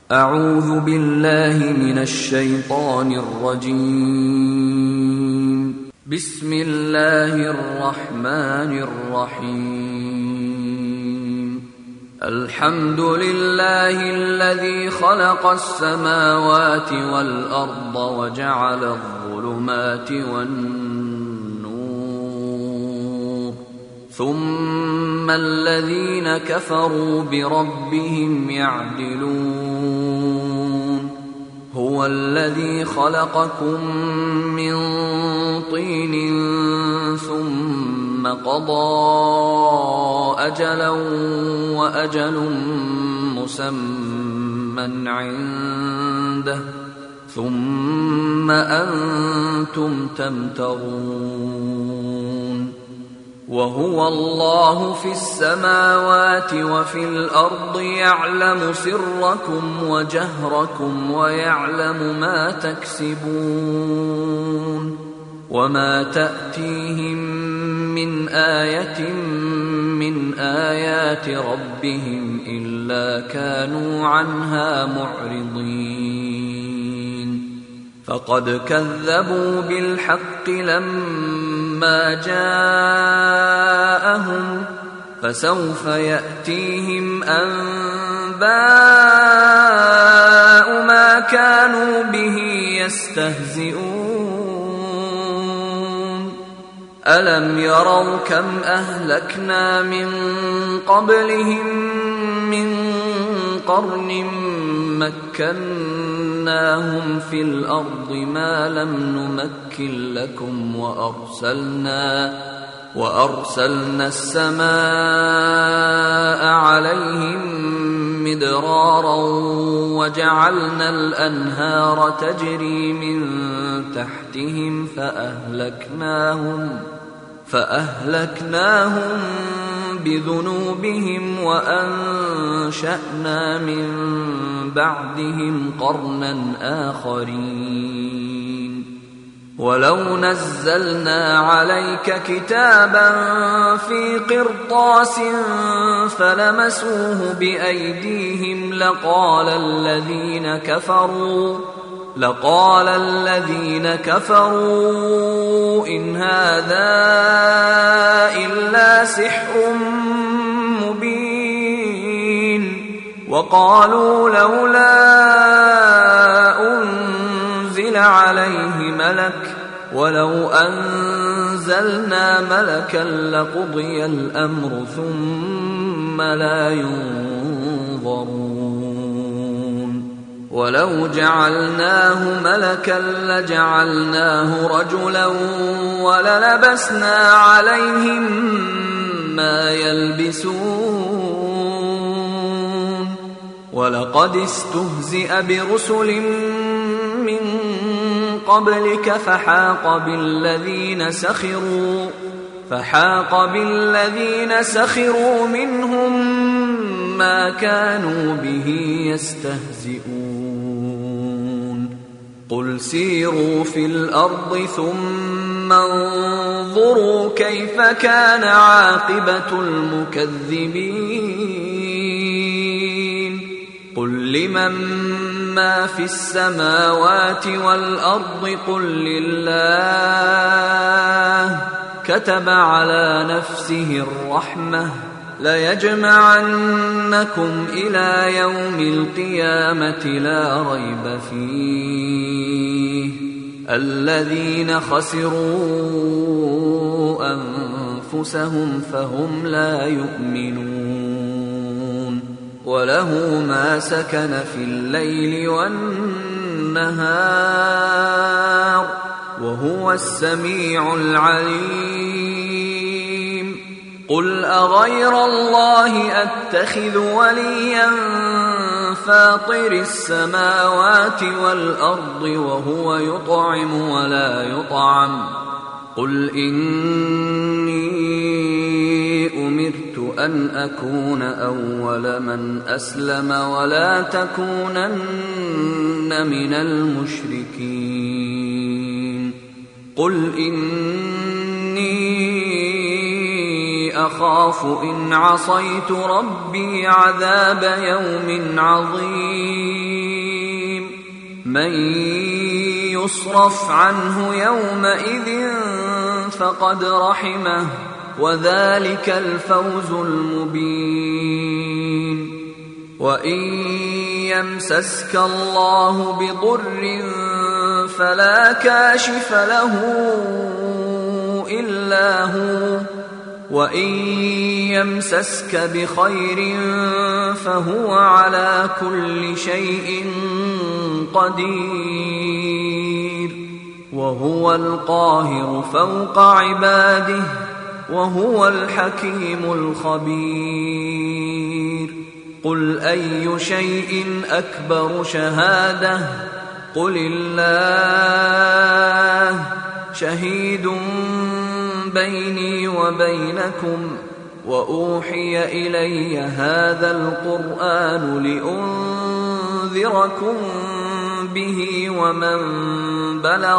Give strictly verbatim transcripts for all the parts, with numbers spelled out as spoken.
أعوذ بالله من الشيطان الرجيم. بسم الله الرحمن الرحيم. الحمد لله الذي خلق السماوات والأرض وجعل الظلمات والنور، ثم الذين كفروا بربهم يعدلون. هو الذي خلقكم من طين ثم قضى أجلا وأجل مسمى عنده ثم أنتم تمترون. وهو الله في السماوات وفي الأرض يعلم سركم وجهركم ويعلم ما تكسبون. وما تأتيهم من آية من آيات ربهم إلا كانوا عنها معرضين. فقد كذبوا بالحق لما جاءهم، فسوف يأتيهم أنباء ما كانوا به يستهزئون. ألم يروا كم أهلكنا من قبلهم من قرن مكناهم في الأرض ما لم نمكن لكم، وأرسلنا وأرسلنا السماء عليهم مدرارا وجعلنا الأنهار تجري من تحتهم فأهلكناهم فأهلكناهم بذنوبهم وأنشأنا من بعدهم قرنا آخرين. ولو نزلنا عليك كتابا في قرطاس فلمسوه بأيديهم لقال الذين كفروا لقال الذين كفروا إن هذا إلا سحر مبين. وقالوا لولا أنزل عليه ملك ولو أنزلنا ملكا لقضي الأمر ثم لا ينظرون. ولو جعلناه ملكا لجعلناه رجلا وللبسنا عليهم ما يلبسون. ولقد استهزئ برسل من قبلك فحاق بالذين سخروا فحاق بالذين سخروا منهم ما كانوا به يستهزئون. قل سيروا في الأرض ثم انظروا كيف كان عاقبة المكذبين. قل لمن ما في السماوات والأرض قل لله كتب على نفسه الرحمة ليجمعنكم إلى يوم القيامة لا ريب فيه. الذين خسروا أنفسهم فهم لا يؤمنون. وله ما سكن في الليل والنهار وهو السميع العليم. قل أغير الله أتخذ وليا فاطر السماوات والأرض وهو يطعم ولا يطعم. قل إني أمرت أن أكون أول من أسلم ولا تكونن من المشركين. قل إني أخاف إن عصيت ربي عذاب يوم عظيم. من يصرف عنه يومئذ فقد رحمه وذلك الفوز المبين. وإن يمسسك الله بضر فلا كاشف له إلا هو وإن يمسسك بخير فهو على كل شيء قدير وهو القاهر فوق عباده وهو الحكيم الخبير. قل أي شيء أكبر شهادة قل الله شهيد بيني وبينكم وأوحي إلي هذا القرآن لأنذركم به ومن بلغ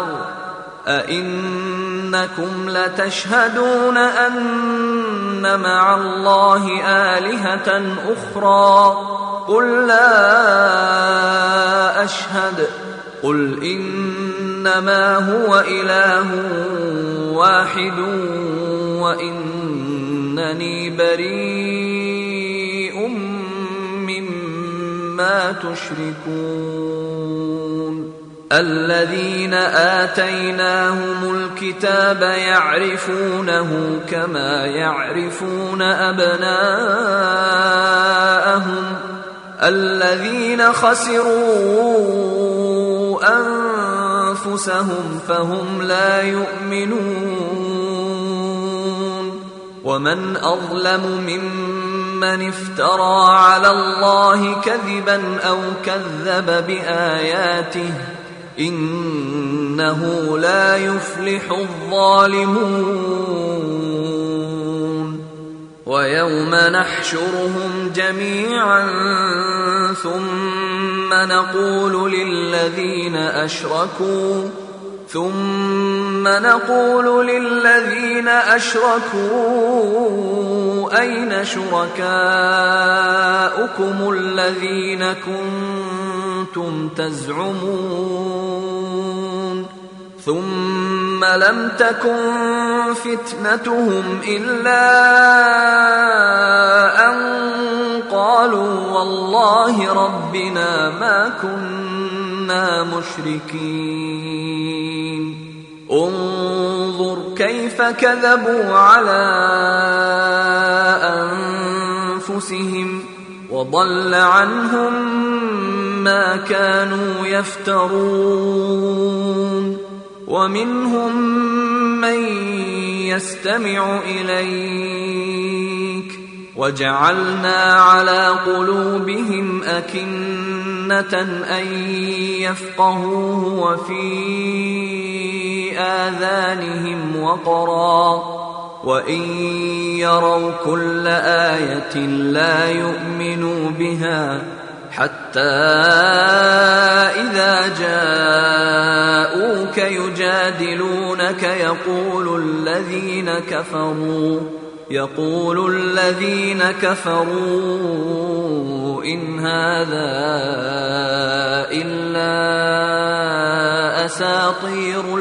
أئنكم لتشهدون أن مع الله آلهة أخرى قل لا أشهد قل إنما هو إله واحد وإنني بريء مما تشركون. الذين آتيناهم الكتاب يعرفونه كما يعرفون أبناءهم الذين خسروا أنفسهم فهم لا يؤمنون. ومن أظلم ممن افترى على الله كذبا أو كذب بآياته إنه لا يفلح الظالمون. ويوم نحشرهم جميعا ثم نقول للذين أشركوا ثم نقول للذين أشركوا أين شركاؤكم الذين كنتم تزعمون ثم لم تكن فتنتهم إلا أن قالوا والله ربنا ما كنا مشركين. انظر كيف كذبوا على أنفسهم وضل عنهم ما كانوا يفترون. ومنهم من يستمع إليك وجعلنا على قلوبهم أكنة أن يفقهوه وفي آذانهم وقرا وإن يروا كل آية لا يؤمنوا بها حتى إذا جاءوك يجادلونك يقول الذين كفروا يقول الذين كفروا إن هذا إلا أساطير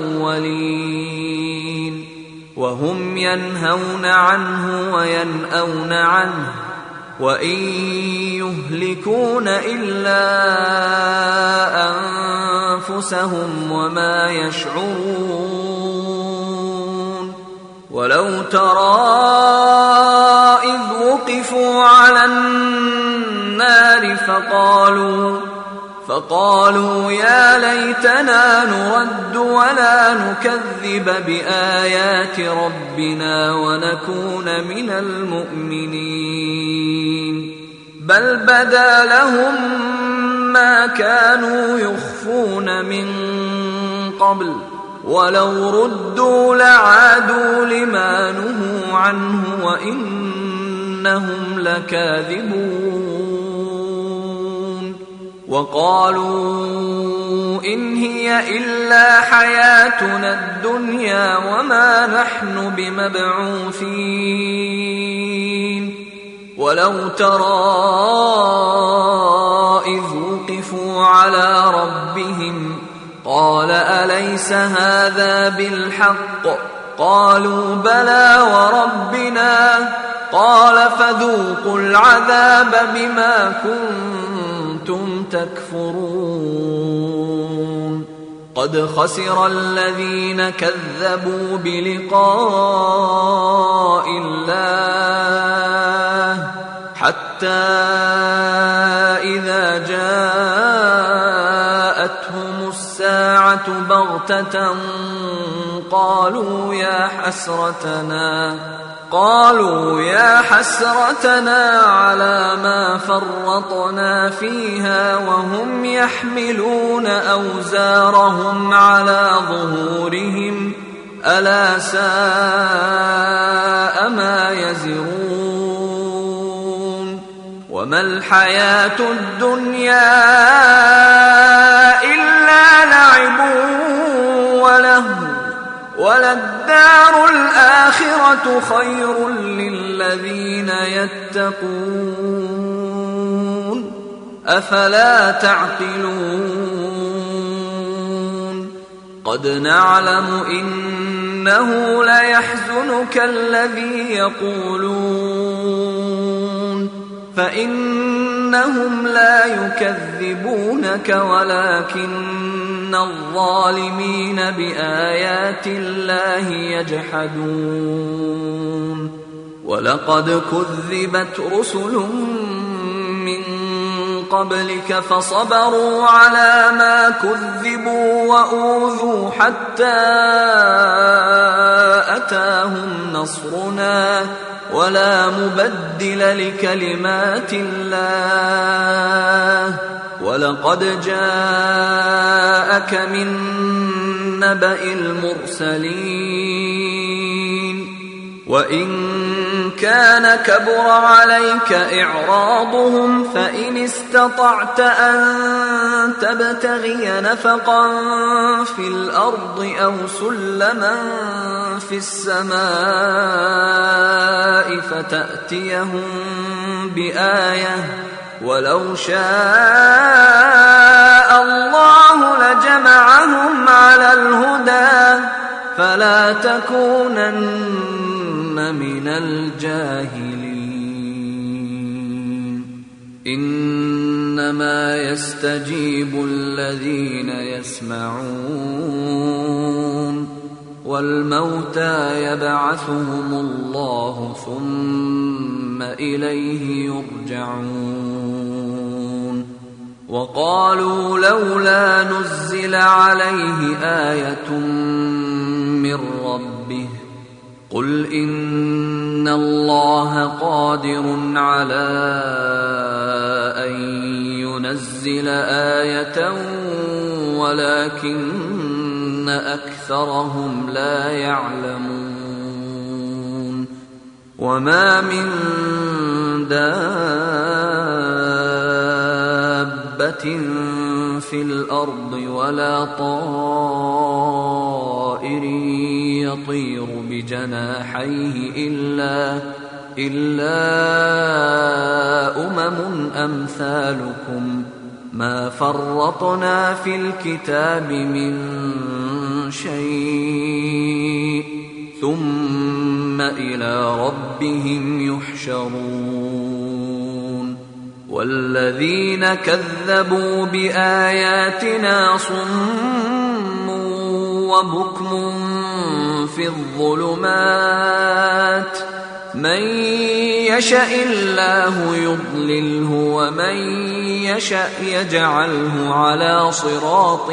الأولين وهم ينهون عنه وينأون عنه وإن يهلكون إلا أنفسهم وما يشعرون. ولو ترى إذ وقفوا على النار فقالوا فقالوا يا ليتنا نرد ولا نكذب بآيات ربنا ونكون من المؤمنين بل بدا لهم ما كانوا يخفون من قبل ولو ردوا لعادوا لما نهوا عنه وإنهم لكاذبون. وقالوا إن هي إلا حياتنا الدنيا وما نحن بمبعوثين. ولو ترى إذ وقفوا وقفوا على ربهم قال أليس هذا بالحق؟ قالوا بلى وربنا. قال فذوقوا العذاب بما كنتم تكفرون. قد خسر الذين كذبوا بلقاء الله حتى إذا جاءتهم الساعة بغتة قالوا يا حسرتنا قالوا يا حسرتنا على ما فرطنا فيها وهم يحملون أوزارهم على ظهورهم ألا ساء ما يزرون. وما الحياة الدنيا إلا لعب ولهو وللدار الآخرة خير للذين يتقون أفلا تعقلون. قد نعلم إنه ليحزنك الذي يقولون فإنهم لا يكذبونك ولكن الظالمين بآيات الله يجحدون. ولقد كذبت رسل من قبلك فصبروا على ما كذبوا وأوذوا حتى أتاهم نصرنا ولا مبدل لكلمات الله. ولقد جاءك من نبأ المرسلين وإن كان كبر عليك إعراضهم فإن استطعت أن تبتغي نفقا في الأرض أو سلما في السماء فتأتيهم بآية ولو شاء الله لجمعهم على الهدى فلا تكونن من الجاهلين. إنما يستجيب الذين يسمعون والموتى يبعثهم الله ثم إليه يرجعون. وقالوا لولا نزل عليه آية من ربه قل إن الله قادر على أن ينزل آية ولكن أكثرهم لا يعلمون. وما من دابة في الأرض ولا طائر يطير بجناحيه إلا إلا أمم أمثالكم ما فرطنا في الكتاب من شيء ثم إلى ربهم يحشرون. والذين كذبوا بآياتنا صم وبكم في الظلمات من يشاء الله يضلله ومن يشاء يجعله على صراط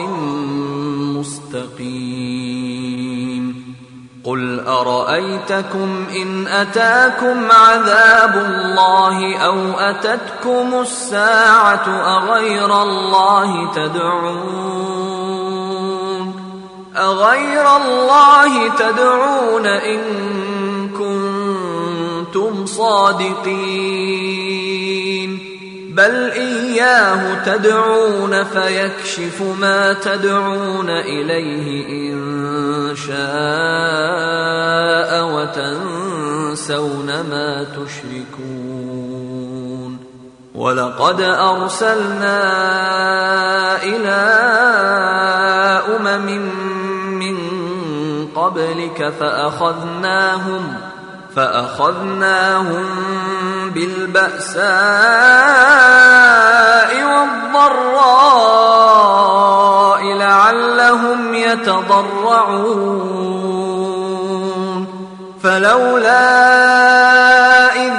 مستقيم. قل أرأيتكم إن أتاكم عذاب الله أو أتتكم الساعة أغير الله تدعون أغير الله تدعون إن كنتم صادقين بل إياه تدعون فيكشف ما تدعون إليه إن شاء وتنسون ما تشركون. ولقد أرسلنا إلى أمم من قبلك فأخذناهم فأخذناهم بالبأساء والضراء لعلهم يتضرعون فلولا إذ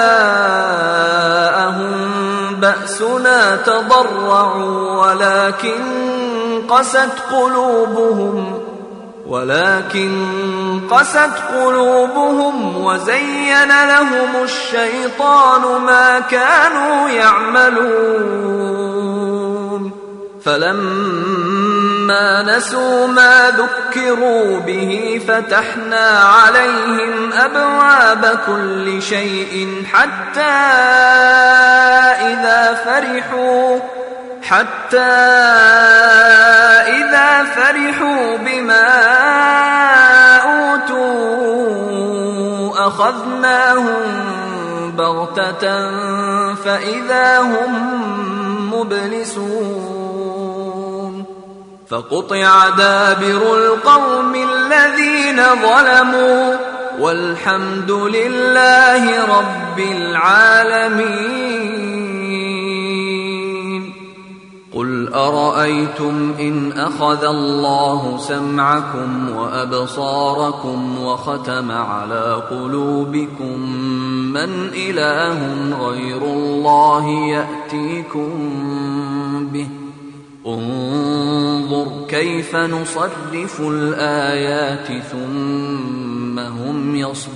جاءهم بأسنا تضرعوا ولكن قست قلوبهم ولكن قست قلوبهم وزين لهم الشيطان ما كانوا يعملون فلما نسوا ما ذكروا به فتحنا عليهم أبواب كل شيء حتى إذا فرحوا حتى إذا فرحوا بما أوتوا أخذناهم بغتة فإذا هم مبلسون فقطع دابر القوم الذين ظلموا والحمد لله رب العالمين. قل أرأيتم إن أخذ الله سمعكم وأبصاركم وختم على قلوبكم من إله غير الله يأتيكم به انظر كيف نصرف الآيات ثم هم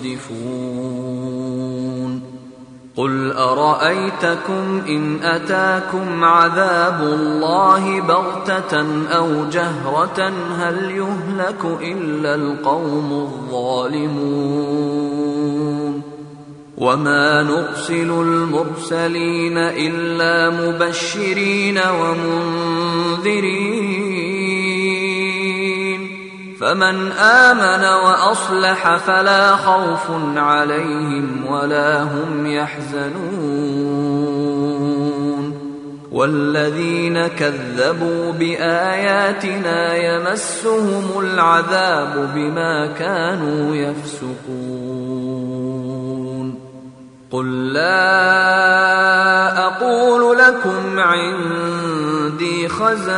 يصدفون. قل أرأيتكم إن أتاكم عذاب الله بغتة أو جهرة هل يهلك إلا القوم الظالمون وما نرسل المرسلين إلا مبشرين ومنذرين فمن آمن وأصلح فلا خوف عليهم ولا هم يحزنون والذين كذبوا بآياتنا يمسهم العذاب بما كانوا يفسقون. قل لا أقول لكم عندي خزائن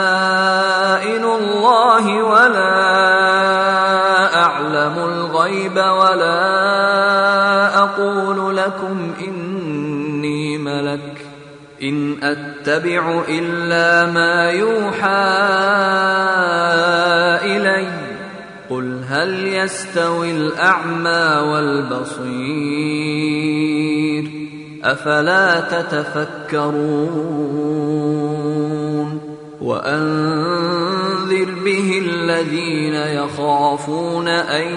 الله ولا أعلم الغيب ولا أقول لكم إني ملك إن أتبع إلا ما يوحى إلي قل هل يستوي الأعمى والبصير أفلا تتفكرون. وأنذر به الذين يخافون أن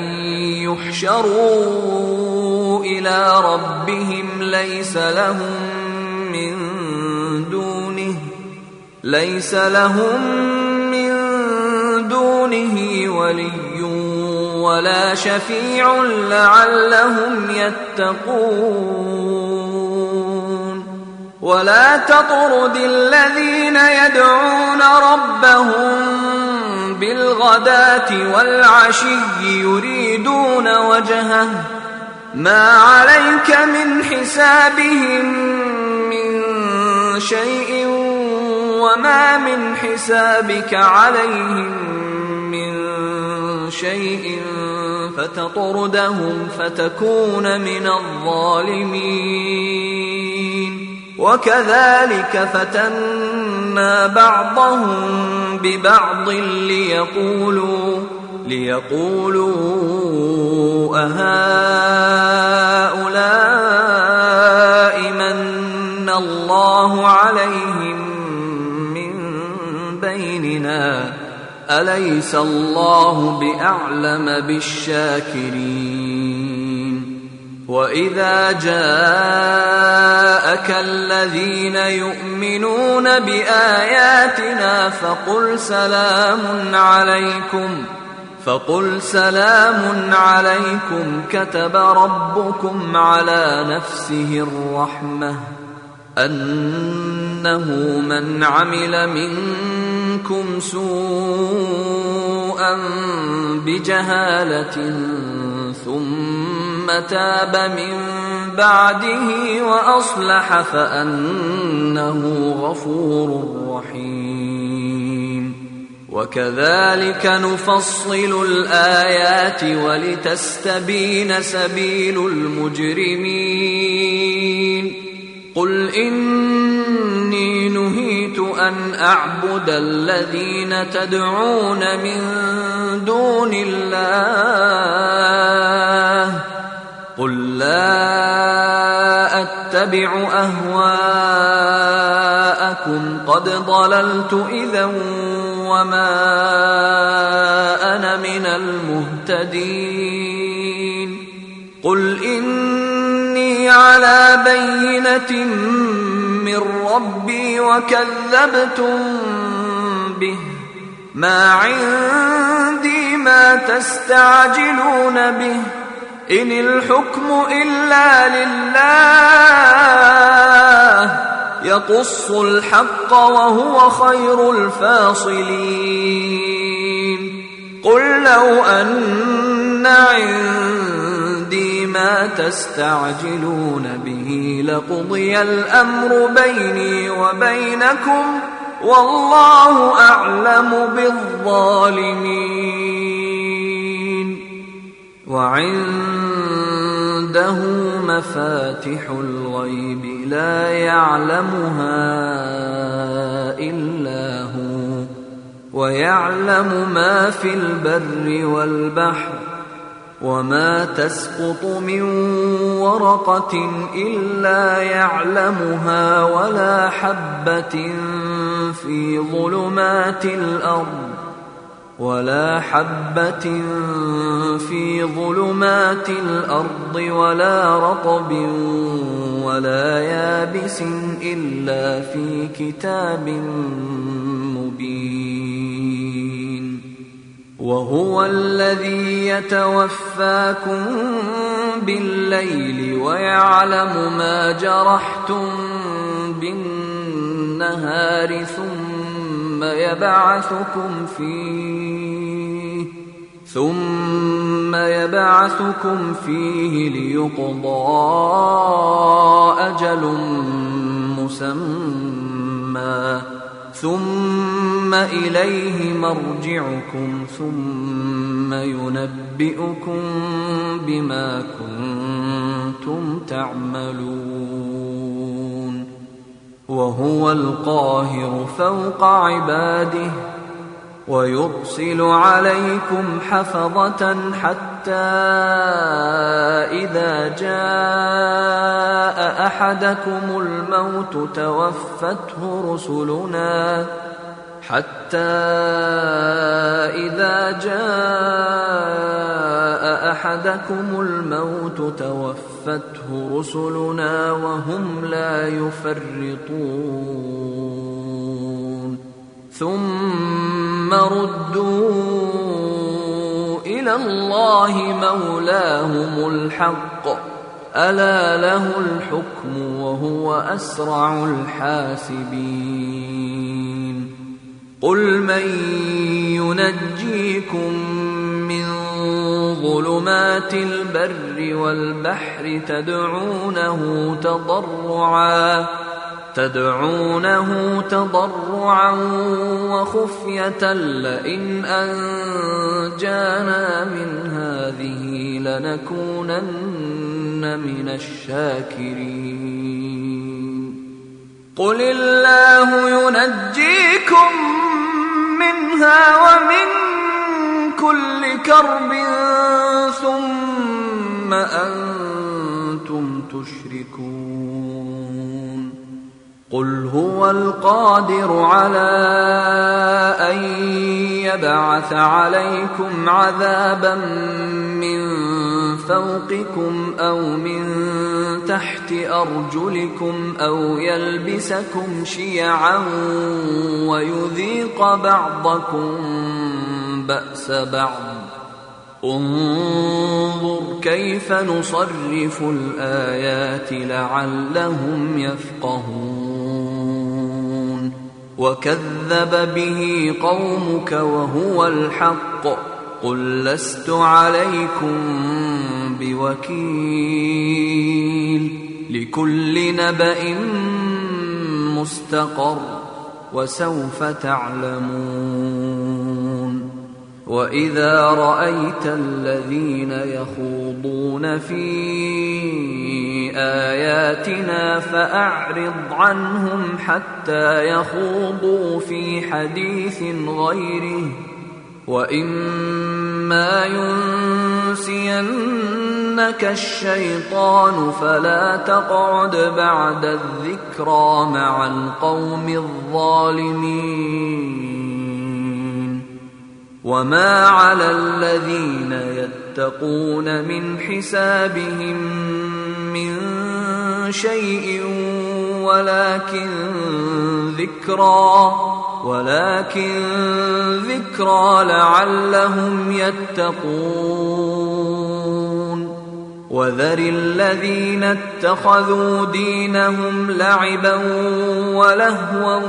يحشروا إلى ربهم ليس لهم من دونه ليس لهم من دونه ولي ولا شفيع لعلهم يتقون. ولا تطرد الذين يدعون ربهم بالغداة والعشي يريدون وجهه ما عليك من حسابهم من شيء وما من حسابك عليهم من شيء فتطردهم فتكون من الظالمين. وكذلك فتنا بعضهم ببعض ليقولوا ليقولوا أهؤلاء من الله عليهم من بيننا أليس الله بأعلم بالشاكرين. وإذا جاءك الذين يؤمنون بآياتنا فقل سلام عليكم فقل سلام عليكم كتب ربكم على نفسه الرحمة أنه من عمل منكم سوءا بجهالة ثم تاب من بعده وأصلح فأنه غفور رحيم. وكذلك نفصل الآيات ولتستبين سبيل المجرمين. قل إني نهيت أن أعبد الذين تدعون من دون الله قل لا أتبع أهواءكم قد ضللت إذا وما أنا من المهتدين. قل إني على بينة من ربي وكذبتم به ما عندي ما تستعجلون به إن الحكم إلا لله يقص الحق وهو خير الفاصلين. قل لو أن عندي ما تستعجلون به لقضي الأمر بيني وبينكم والله أعلم بالظالمين. وعنده مفاتح الغيب لا يعلمها إلا هو ويعلم ما في البر والبحر وما تسقط من ورقة إلا يعلمها ولا حبة في ظلمات الأرض ولا حبة في ظلمات الأرض ولا رطب ولا يابس إلا في كتاب مبين. وهو الذي يتوفاكم بالليل ويعلم ما جرحتم بالنهار ثم يبعثكم فيه ثم يبعثكم فيه ليقضى أجل مسمى ثم إليه مرجعكم ثم ينبئكم بما كنتم تعملون. وهو القاهر فوق عباده ويرسل عليكم حفظة حتى إذا جاء أحدكم الموت توفته رسلنا حتى إذا جاء أحدكم الموت توفته رسلنا وهم لا يفرطون ثم ردوا إلى الله مولاهم الحق ألا له الحكم وهو أسرع الحاسبين. قل من ينجيكم من ظلمات البر والبحر تدعونه تضرعا تدعونه تضرعا وخفية لئن أنجانا من هذه لنكونن من الشاكرين. قل الله ينجيكم منها ومن كل كرب ثم أنتم تشركون. قل هو القادر على أن يبعث عليكم عذابا من فوقكم أو من تحت أرجلكم أو يلبسكم شيعا ويذيق بعضكم بأس بعض انظر كيف نصرف الآيات لعلهم يفقهون وكذب به قومك وهو الحق قل لست عليكم بوكيل لكل نبأ مستقر وسوف تعلمون وإذا رأيت الذين يخوضون في آياتنا فأعرض عنهم حتى يخوضوا في حديث غيره وإما ينسينك الشيطان فلا تقعد بعد الذكرى مع القوم الظالمين وما على الذين يتقون من حسابهم من شيء ولكن ذكرى ولكن ذكرى لعلهم يتقون وذر الذين اتخذوا دينهم لعبا ولهوا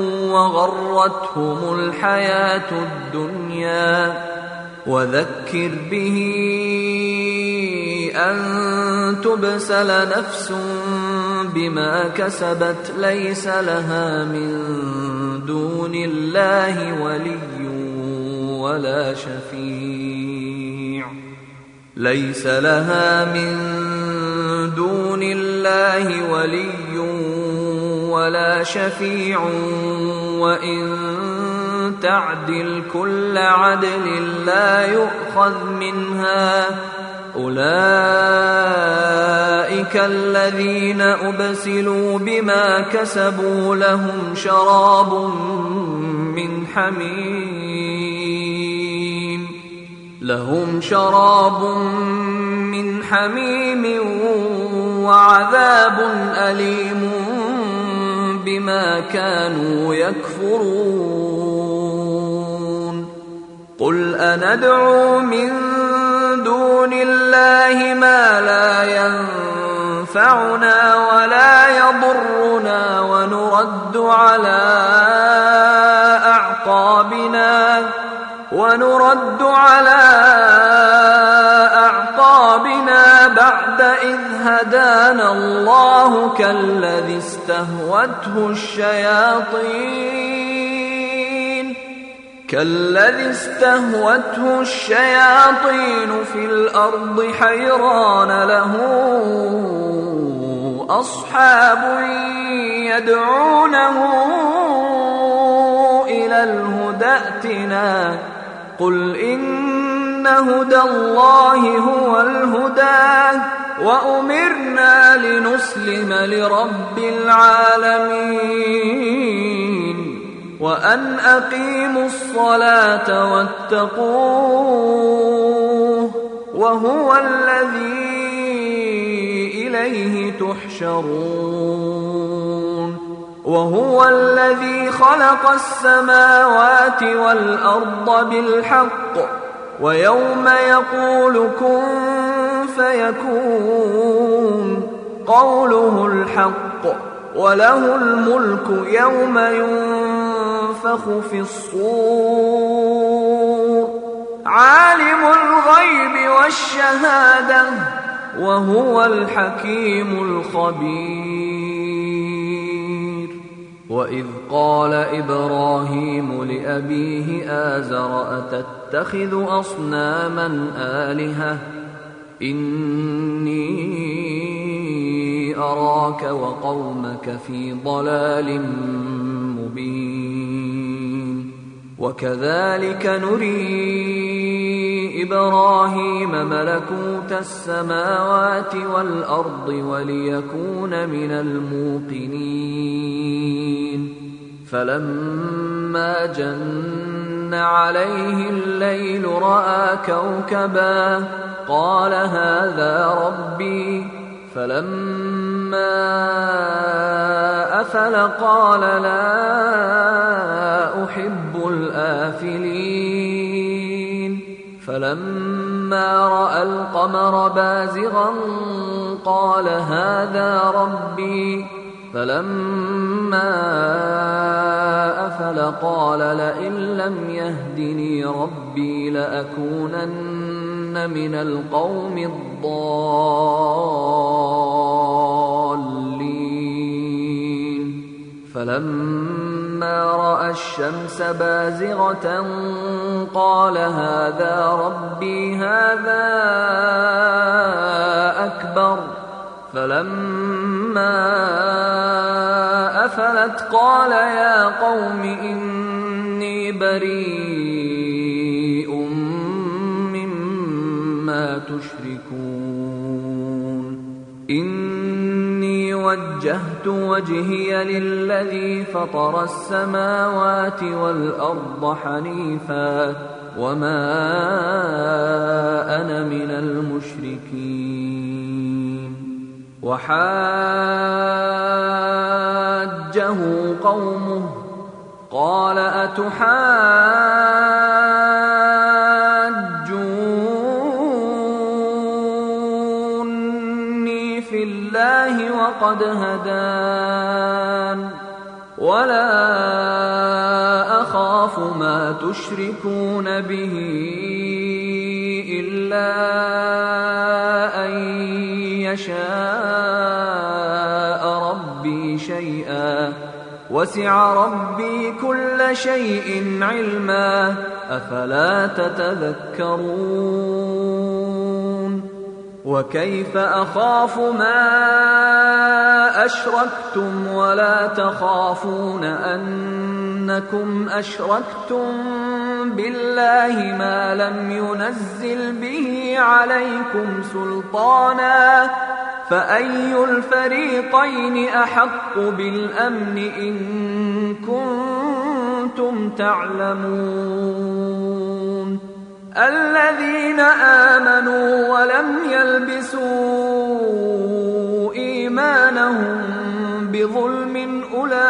وغرتهم الحياة الدنيا وذكر به أن تبسل نفس بما كسبت ليس لها من دون الله ولي ولا شفيع ليس لها من دون الله ولي ولا شفيع وإن تعدل كل عدل لا يؤخذ منها أولئك الذين أبسلوا بما كسبوا لهم شراب من حميم لهم شراب من حميم وعذاب أليم بما كانوا يكفرون قل أندعو من دون الله ما لا ينفعنا ولا يضرنا ونرد على أعقابنا ونرد على أعقابنا بعد إذ هدانا الله كالذي استهوته الشياطين كالذي استهوته الشياطين في الأرض حيران له أصحاب يدعونه إلى الهدى ائتنا قل إن هدى الله هو الهدى وأمرنا لنسلم لرب العالمين وأن أقيموا الصلاة واتقوه وهو الذي إليه تحشرون وهو الذي خلق السماوات والأرض بالحق ويوم يقول كن فيكون قوله الحق وله الملك يوم ينفخ في الصور عالم الغيب والشهادة وهو الحكيم الخبير وإذ قال إبراهيم لأبيه آزر أتتخذ أصناما آلهة إني أراك وقومك في ضلال مبين وكذلك نري إبراهيم ملكوت السماوات والأرض وليكون من الموقنين فلما جن عليه الليل رأى كوكبا قال هذا ربي فلما أفل قال لا أحب الآفلين فلما فلما رأى القمر بازغا قال هذا ربي فلما أفل قال لئن لم يهدني ربي لأكونن من القوم الضالين فلما رأى الشمس بازغة قال هذا ربي هذا أكبر فلما أفلت قال يا قوم إني بريء مما تشركون إني وجهت وجهي للذي فطر السماوات والأرض حنيفا وما أنا من المشركين وحاجه قومه قال أتحاجوني في الله وقد هدان ولا أخاف ما تشركون به إلا أن يشاء ربي شيئا وسع ربي كل شيء علما أفلا تتذكرون وكيف أخاف ما أشركتم ولا تخافون أنكم أشركتم بالله ما لم ينزل به عليكم سلطانا فأي الفريقين أحق بالأمن إن كنتم تعلمون الذين آمنوا ولم يلبسوا إيمانهم بظلم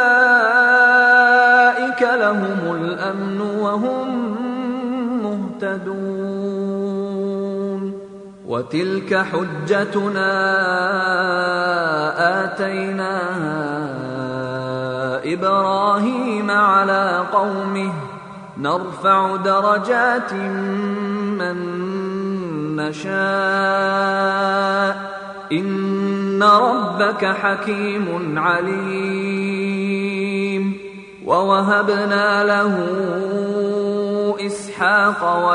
أولئك لهم الأمن وهم مهتدون وتلك حجتنا آتيناها إبراهيم على قومه نرفع درجات من نشاء إن ربك حكيم عليم ووهبنا له إسحاق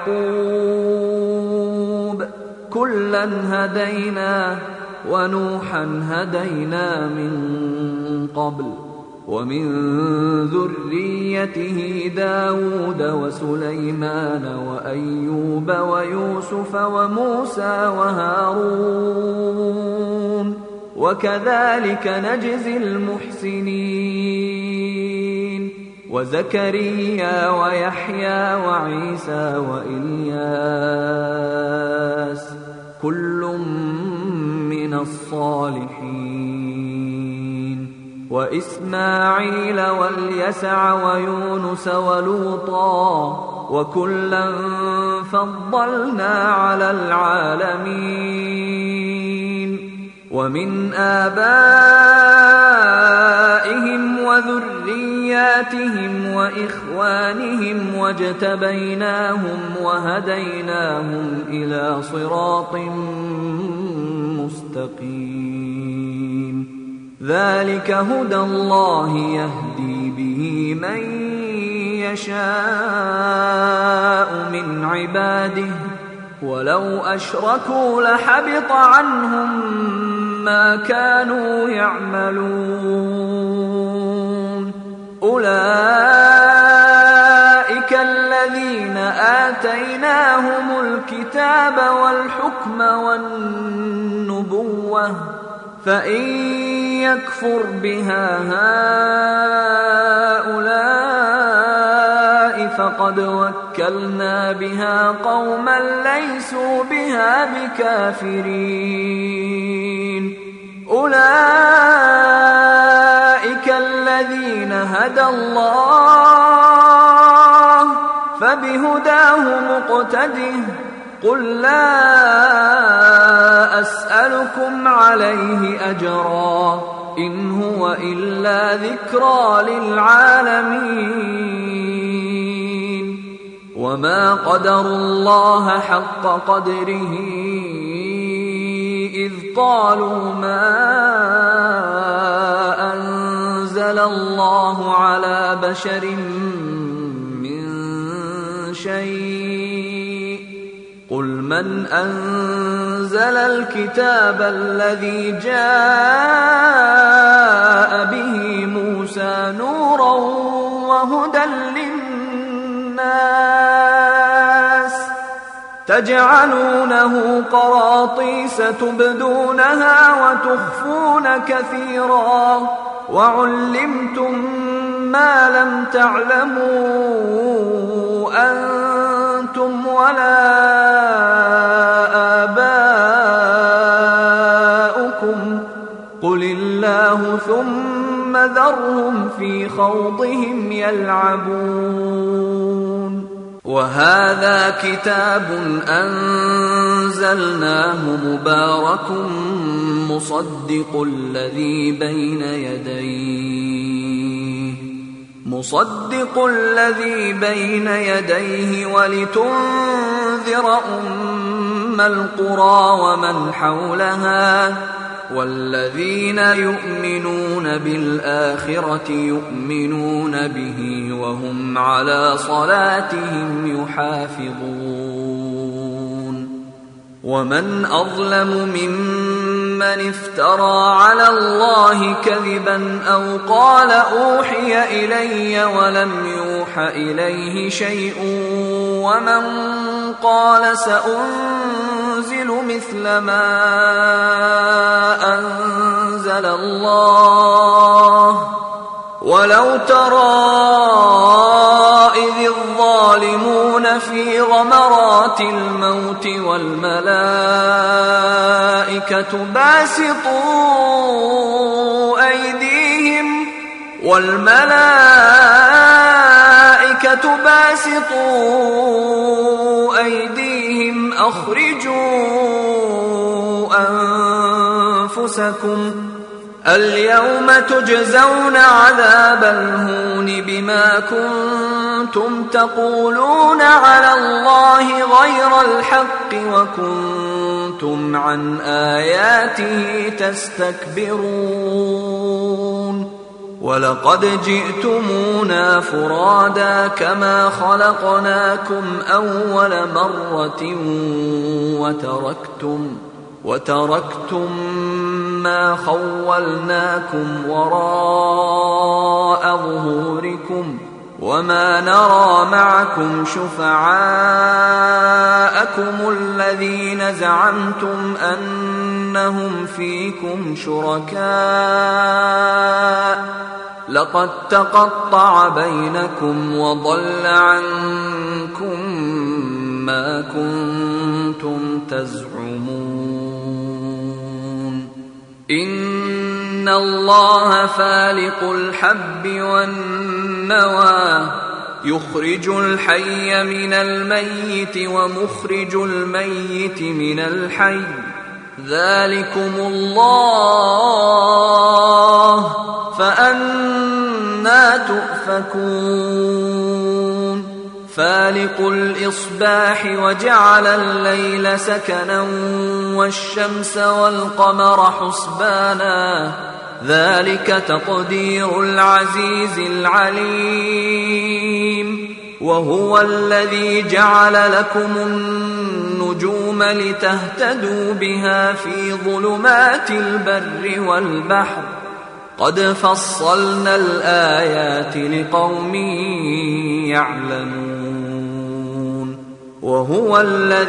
ويعقوب كلا هدينا ونوحا هدينا من قبل ومن ذريته داود وسليمان وأيوب ويوسف وموسى وهارون وكذلك نجزي المحسنين وزكريا ويحيى وعيسى وإلياس كل من الصالحين وإسماعيل واليسع ويونس ولوطا وكلا فضلنا على العالمين ومن آبائهم وذرياتهم وإخوانهم واجتبيناهم وهديناهم إلى صراط مستقيم ذلك هدى الله يهدي به من يشاء من عباده ولو أشركوا لحبط عنهم ما كانوا يعملون أولئك الذين آتيناهم الكتاب والحكم والنبوة فإن يكفر بها هؤلاء فقد وكلنا بها قوما ليسوا بها بكافرين أولئك الذين هدى الله فبهداه مقتده قل لا أسألكم عليه أجرا إن هو إلا ذكرى للعالمين وما قدروا الله حق قدره إذ قالوا ما أنزل الله على بشر من شيء قل من أنزل الكتاب الذي جاء به موسى نورا وهدى للناس تجعلونه قراطيس تبدونها وتخفون كثيرا وعلمتم ما لم تعلموا أنتم ولا آباؤكم قل الله ثم ذرهم في خوضهم يلعبون وهذا كتاب أنزلناه مبارك مصدق الذي بين يديه مصدق الذي بين يديه ولتنذر أم القرى ومن حولها والذين يؤمنون بالآخرة يؤمنون به وهم على صلاتهم يحافظون ومن أظلم ممن افترى على الله كذبا أو قال أوحي إلي ولم يوح إليه شيء ومن قال سأنزل مثل ما أنزل الله ولو ترى إذ الظالمون في غمرات الموت والملائكة باسطوا أيديهم والملائكة باسطوا أيديهم أخرجوا أنفسكم اليوم تجزون عذاب الهون بما كنتم تقولون على الله غير الحق وكنتم عن آياته تستكبرون ولقد جئتمونا فرادا كما خلقناكم أول مرة وتركتم وتركتم ما خولناكم وراء ظهوركم وما نرى معكم شفعاءكم الذين زعمتم أنهم فيكم شركاء لقد تقطع بينكم وضل عنكم ما كنتم تزعمون إن الله فالق الحب والنوى يخرج الحي من الميت ومخرج الميت من الحي ذلكم الله فأنى تؤفكون فالق الإصباح وجعل الليل سكنا والشمس والقمر حسبانا ذلك تقدير العزيز العليم وهو الذي جعل لكم النجوم لتهتدوا بها في ظلمات البر والبحر قد فصلنا الآيات لقوم يعلمون وهو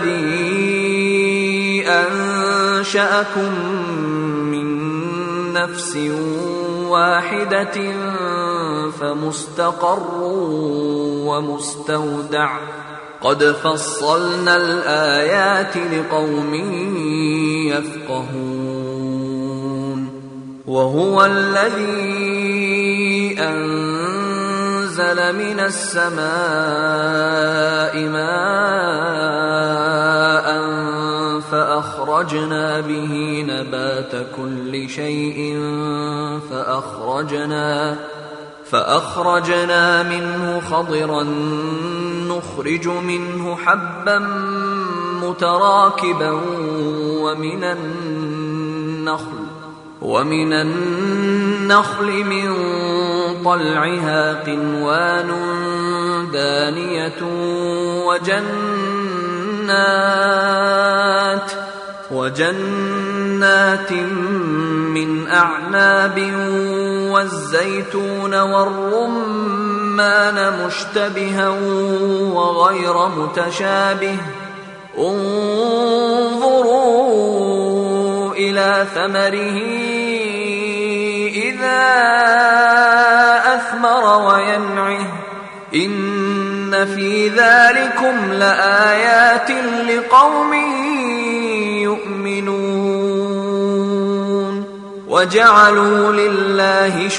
الذي أنشأكم من نفس واحدة فمستقر ومستودع قد فصلنا الآيات لقوم يفقهون وهو الذي أنزل من السماء ماء فأخرجنا به نبات كل شيء فأخرجنا فأخرجنا منه خضرا نخرج منه حبا متراكبا ومن النخل ومن النخل من طلعها قنوان دانية وجنات وجنات من أعناب والزيتون والرمان مشتبها وغير متشابه انظروا إلى ثمره إذا أثمر وينعه إن في ذلكم لآيات لقوم يؤمنون وجعلوا لله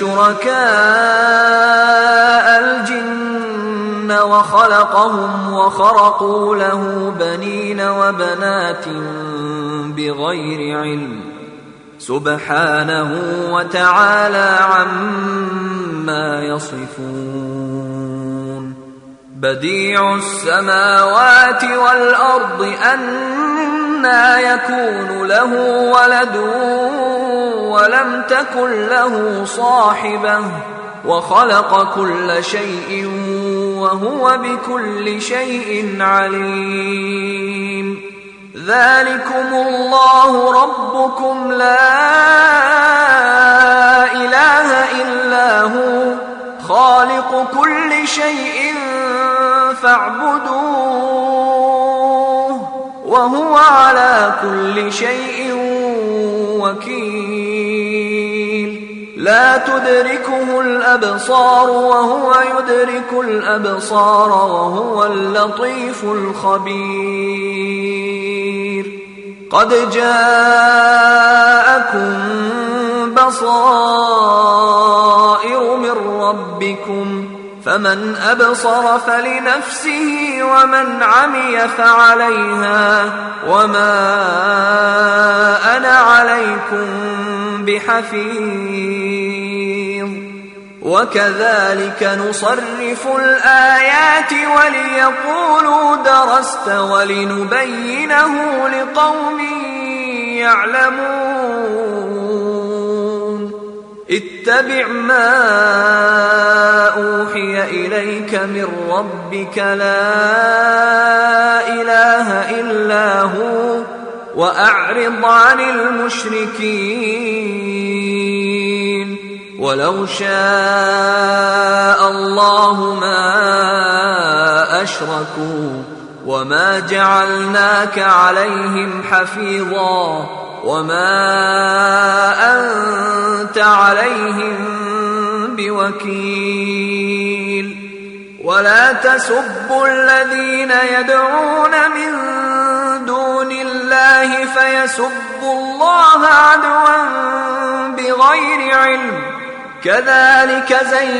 شركاء الجن وخلقهم وخرقوا له بنين وبنات بغير علم سبحانه وتعالى عما يصفون بديع السماوات والأرض أنى يكون له ولد ولم تكن له صاحبة وخلق كل شيء وهو بكل شيء عليم ذلكم الله ربكم لا إله إلا هو خالق كل شيء فاعبدوه وهو على كل شيء وكيل لا تدركه الأبصار وهو يدرك الأبصار وهو اللطيف الخبير قد جاءكم بصائر من ربكم فمن أبصر فلنفسه ومن عمي فعليها وما أنا عليكم بحفيظ وكذلك نصرف الآيات وليقولوا درست ولنبينه لقوم يعلمون اتبع ما أوحي إليك من ربك لا إله إلا هو وأعرض عن المشركين ولو شاء الله ما أشركوا وما جعلناك عليهم حفيظا وما أنت عليهم بوكيل ولا تسبوا الذين يدعون من دون الله فيسبوا الله عدوا بغير علم كذلك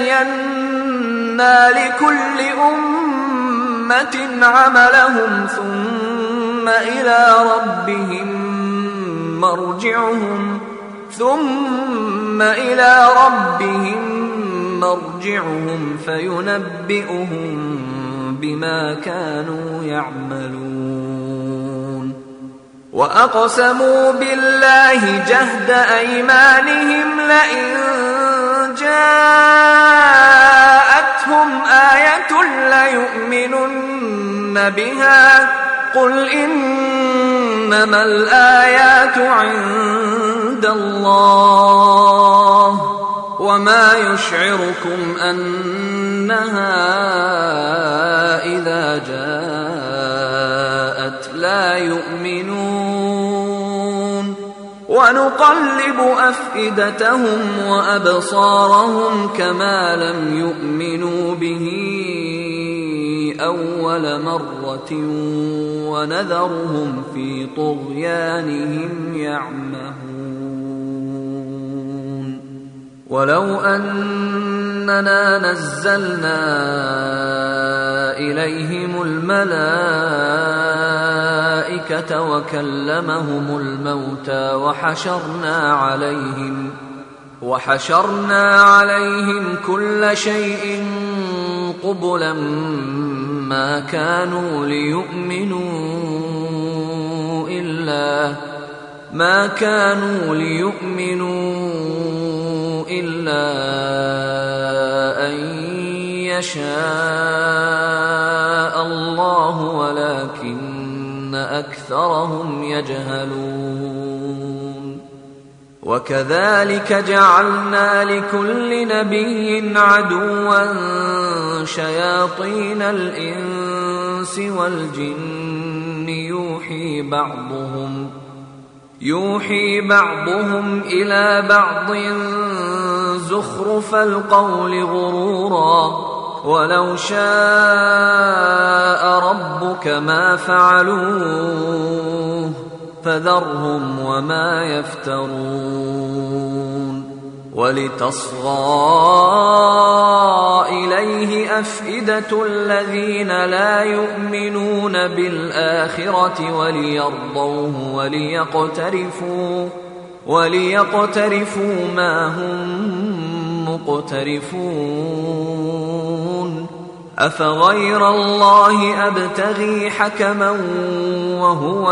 زينا لكل أمة عملهم ثم إلى ربهم مرجعهم ثم إلى ربهم مرجعهم فينبئهم بما كانوا يعملون وأقسموا بالله جهد أيمانهم لئن جاءتهم آية ليؤمنن بها قل إنما الآيات عند الله وما يشعركم أنها إذا جاءت لا يؤمنون ونقلب أفئدتهم وأبصارهم كما لم يؤمنوا به أول مرة ونذرهم في طغيانهم يعمهون ولو أننا نزلنا إليهم الملائكة الملائكة وكلمهم الموتى وحشرنا عليهم وحشرنا عليهم كل شيء قبلا ما كانوا ليؤمنوا إلا ما كانوا ليؤمنوا إلا أن يشاء الله ولكن أكثرهم يجهلون. وكذلك جعلنا لكل نبي عدوا شياطين الإنس والجن يوحي بعضهم يوحي بعضهم إلى بعض زخرف القول غرورا ولو شاء ربك ما فعلوه فذرهم وما يفترون. ولتصغى إليه أفئدة الذين لا يؤمنون بالآخرة وليرضوه وليقترفوا وليقترفوا ما هم مقترفون. أفغير الله أبتغي حكما وهو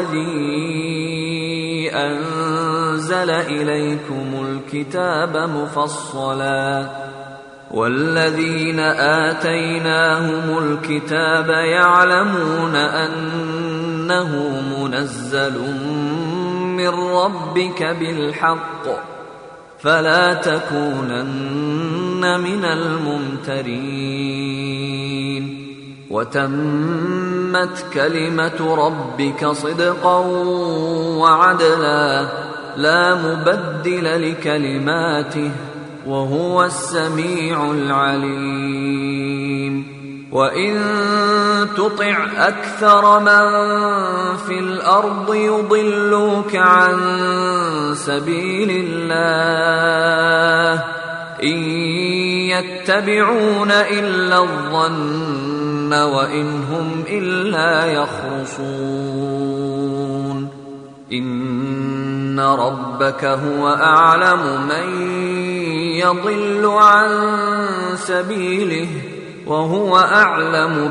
الذي أنزل إليكم الكتاب مفصلا والذين آتيناهم الكتاب يعلمون أنه منزل من ربك بالحق فلا تكونن من الممترين. وتمت كلمة ربك صدقا وعدلا لا مبدل لكلماته وهو السميع العليم. وإن تطع أكثر من في الأرض يضلوك عن سبيل الله إن يتبعون إلا الظن وإن هم إلا يخرصون. إن ربك هو أعلم من يضل عن سبيله وهو أعلم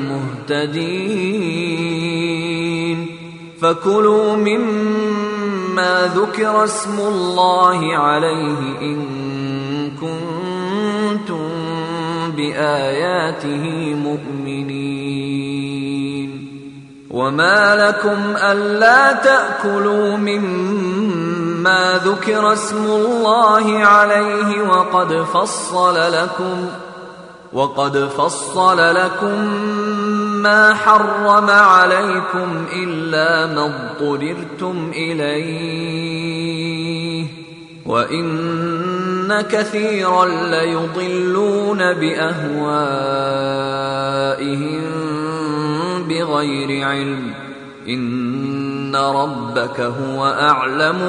بالمهتدين. فكلوا مما ذكر اسم الله عليه إن كنتم بآياته مؤمنين. وما لكم ألا تأكلوا مما ذكر اسم الله عليه وقد فصل لكم وقد فصل لكم ما حرم عليكم إلا ما اضطررتم إليه وإن كثيرا ليضلون بأهوائهم بغير علم إن ربك هو أعلم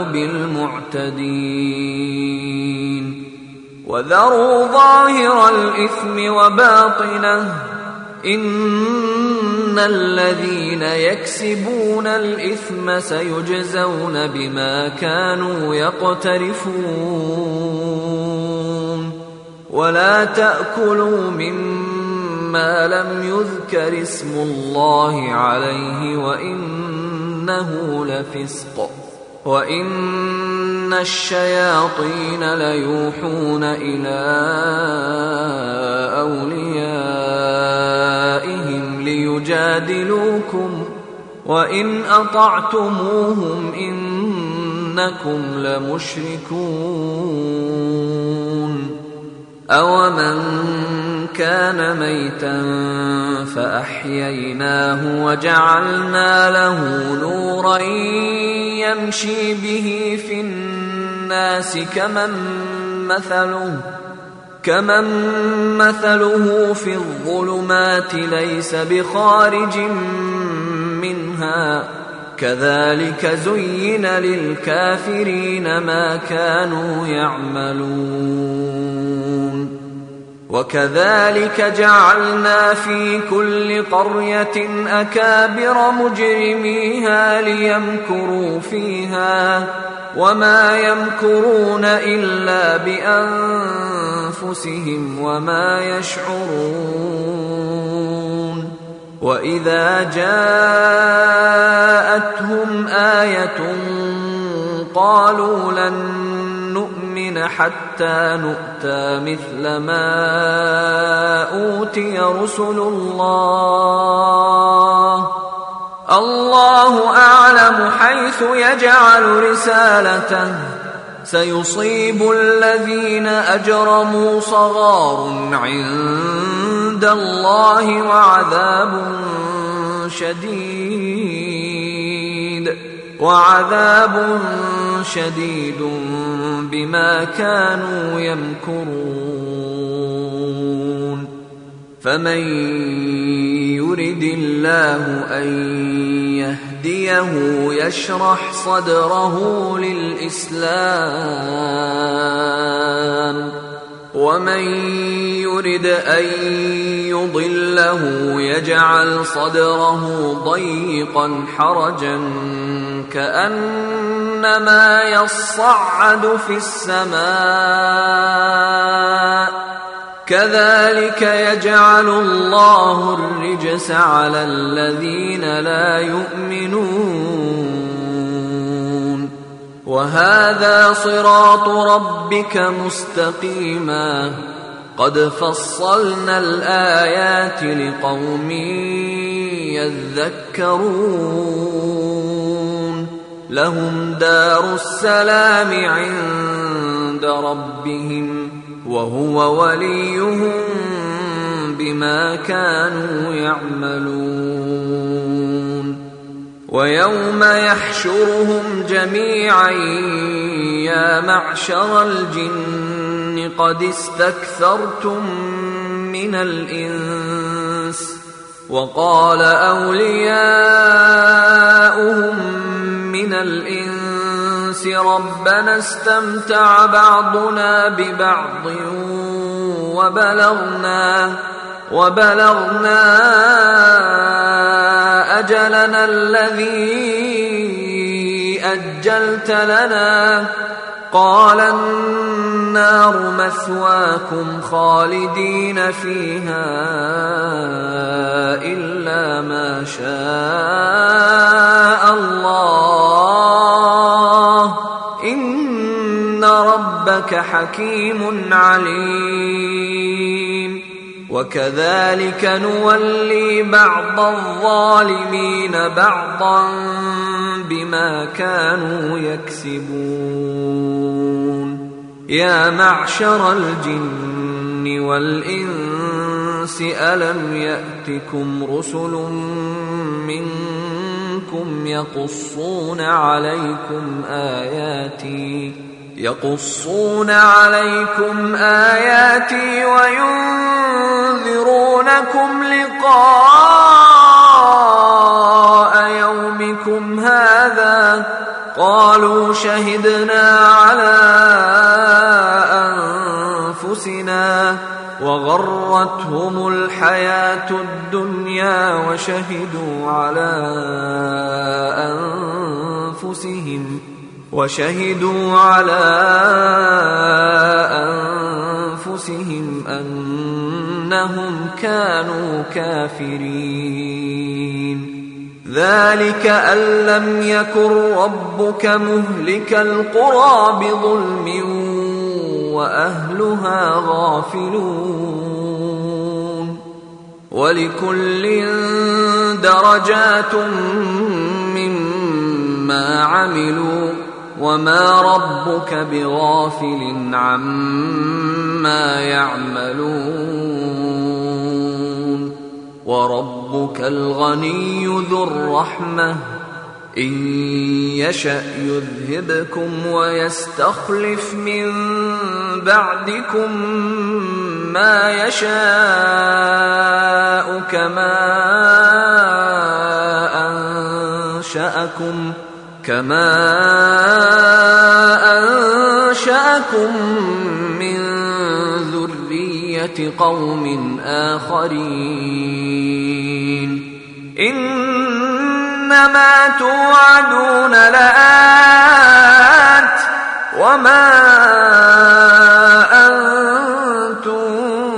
بالمعتدين. وذروا ظاهر الإثم وباطنه إن الذين يكسبون الإثم سيجزون بما كانوا يقترفون. ولا تأكلوا مما لم يذكر اسم الله عليه وإنه لفسق وإن الشياطين ليوحون إلى أوليائهم ليجادلوكم وإن أطعتموهم إنكم لمشركون. أومن كان ميتا فأحييناه وجعلنا له نورا يمشي به في الناس كمن مثله كمن مثله في الظلمات ليس بخارج منها كذلك زين للكافرين. الكافرين ما كانوا يعملون. وكذلك جعلنا في كل قرية أكابر مجرميها ليمكروا فيها وما يمكرون إلا بأنفسهم وما يشعرون. وإذا جاءتهم آية قالوا لن نؤمن حتى نؤتى مثل ما أوتي رسل الله الله أعلم حيث يجعل رسالته سيصيب الذين أجرموا صغار عند الله وعذاب شديد وعذاب شديد بما كانوا يمكرون. فمن يرد الله أن يهديه يشرح صدره للإسلام ومن يرد أن يضله يجعل صدره ضيقا حرجا كأنما يصعد في السماء كذلك يجعل الله الرجس على الذين لا يؤمنون. وهذا صراط ربك مستقيما قد فصلنا الآيات لقوم يذكرون. لهم دار السلام عند ربهم وهو وليهم بما كانوا يعملون. ويوم يحشرهم جميعا يا معشر الجن قد استكثرتم من الإنس وقال أولياؤهم من الإنس ربنا استمتع بعضنا ببعض وبلغنا وبلغنا أجلنا الذي أجلت لنا قال النار مثواكم خالدين فيها إلا ما شاء الله إن ربك حكيم عليم. وكذلك نولي بعض الظالمين بعضا بما كانوا يكسبون. يا معشر الجن والإنس ألم يأتكم رسل منكم يقصون عليكم آياتي يقصون عليكم آياتي وينذرونكم لقاء يومكم هذا قالوا شهدنا على أنفسنا وغرتهم الحياة الدنيا وشهدوا على أنفسهم وشهدوا على أنفسهم أنهم كانوا كافرين. ذلك أن لم يكن ربك مهلك القرى بظلم وأهلها غافلون. ولكل درجات مما عملوا وما ربك بغافل عما يعملون. وربك الغني ذو الرحمة إن يشأ يذهبكم ويستخلف من بعدكم ما يشاء كما أنشأكم كما أنشأكم من ذرية ذرية قوم آخرين إنما توعدون لآت وما أنتم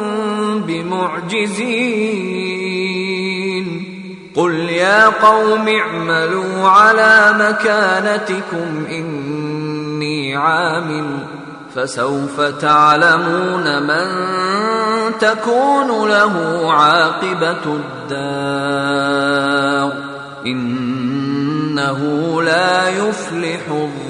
بمعجزين قل يا قوم اعملوا على مكانتكم إني عامل فسوف تعلمون من تكون له عاقبة الدار إنه لا يفلح